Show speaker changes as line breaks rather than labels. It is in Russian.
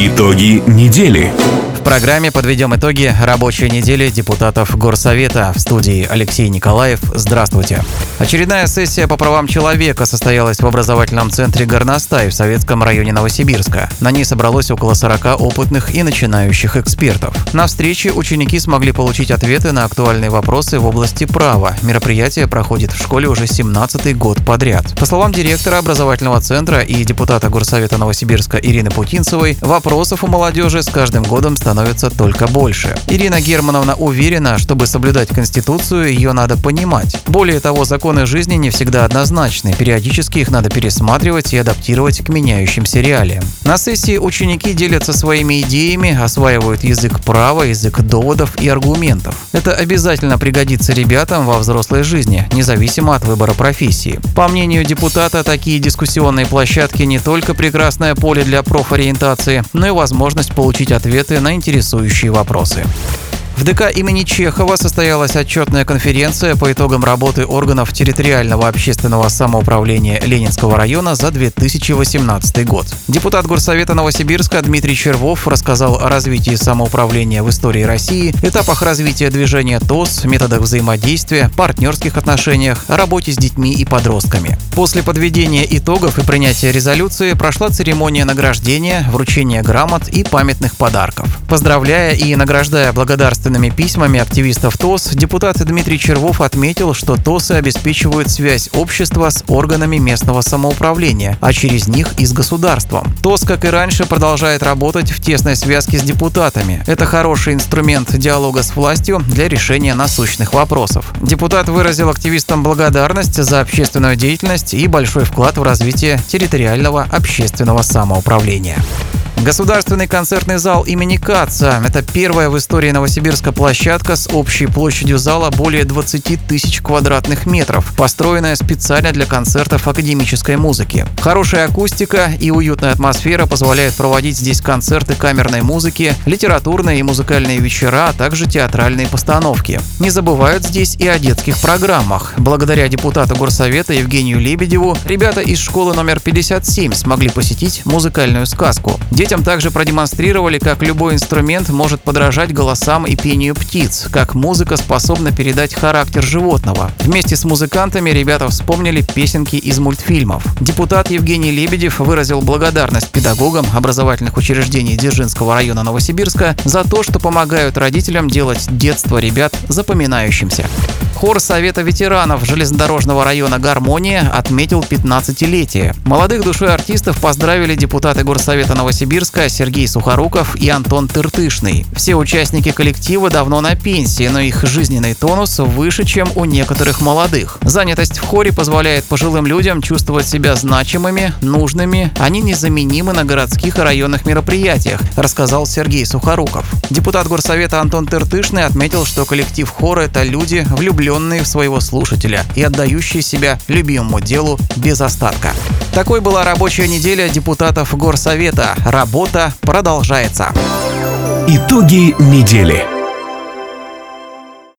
Итоги недели.
В программе подведем итоги рабочей недели депутатов Горсовета. В студии Алексей Николаев. Здравствуйте. Очередная сессия по правам человека состоялась в образовательном центре «Горностай» в Советском районе Новосибирска. На ней собралось около 40 опытных и начинающих экспертов. На встрече ученики смогли получить ответы на актуальные вопросы в области права. Мероприятие проходит в школе уже 17-й год подряд. По словам директора образовательного центра и депутата Горсовета Новосибирска Ирины Путинцевой, вопросов у молодежи с каждым годом становится только больше. Ирина Германовна уверена, чтобы соблюдать Конституцию, ее надо понимать. Более того, законы жизни не всегда однозначны. Периодически их надо пересматривать и адаптировать к меняющимся реалиям. На сессии ученики делятся своими идеями, осваивают язык права, язык доводов и аргументов. Это обязательно пригодится ребятам во взрослой жизни, независимо от выбора профессии. По мнению депутата, такие дискуссионные площадки не только прекрасное поле для профориентации, но и возможность получить ответы на интересующие вопросы. В ДК имени Чехова состоялась отчетная конференция по итогам работы органов территориального общественного самоуправления Ленинского района за 2018 год. Депутат Горсовета Новосибирска Дмитрий Червов рассказал о развитии самоуправления в истории России, этапах развития движения ТОС, методах взаимодействия, партнерских отношениях, работе с детьми и подростками. После подведения итогов и принятия резолюции прошла церемония награждения, вручения грамот и памятных подарков. Поздравляя и награждая благодарственными письмами активистов ТОС, депутат Дмитрий Червов отметил, что ТОСы обеспечивают связь общества с органами местного самоуправления, а через них и с государством. ТОС, как и раньше, продолжает работать в тесной связке с депутатами. Это хороший инструмент диалога с властью для решения насущных вопросов. Депутат выразил активистам благодарность за общественную деятельность и большой вклад в развитие территориального общественного самоуправления. Государственный концертный зал имени Каца – это первая в истории Новосибирска площадка с общей площадью зала более 20 тысяч квадратных метров, построенная специально для концертов академической музыки. Хорошая акустика и уютная атмосфера позволяют проводить здесь концерты камерной музыки, литературные и музыкальные вечера, а также театральные постановки. Не забывают здесь и о детских программах. Благодаря депутату Горсовета Евгению Лебедеву ребята из школы номер 57 смогли посетить музыкальную сказку. Детям также продемонстрировали, как любой инструмент может подражать голосам и пению птиц, как музыка способна передать характер животного. Вместе с музыкантами ребята вспомнили песенки из мультфильмов. Депутат Евгений Лебедев выразил благодарность педагогам образовательных учреждений Дзержинского района Новосибирска за то, что помогают родителям делать детство ребят запоминающимся. Хор Совета ветеранов железнодорожного района «Гармония» отметил 15-летие. Молодых душой артистов поздравили депутаты Горсовета Новосибирска Сергей Сухоруков и Антон Тыртышный. Все участники коллектива давно на пенсии, но их жизненный тонус выше, чем у некоторых молодых. Занятость в хоре позволяет пожилым людям чувствовать себя значимыми, нужными, они незаменимы на городских и районных мероприятиях, рассказал Сергей Сухоруков. Депутат Горсовета Антон Тыртышный отметил, что коллектив хора – это люди, влюбленные в своего слушателя и отдающие себя любимому делу без остатка. Такой была рабочая неделя депутатов Горсовета. Работа продолжается.
Итоги недели.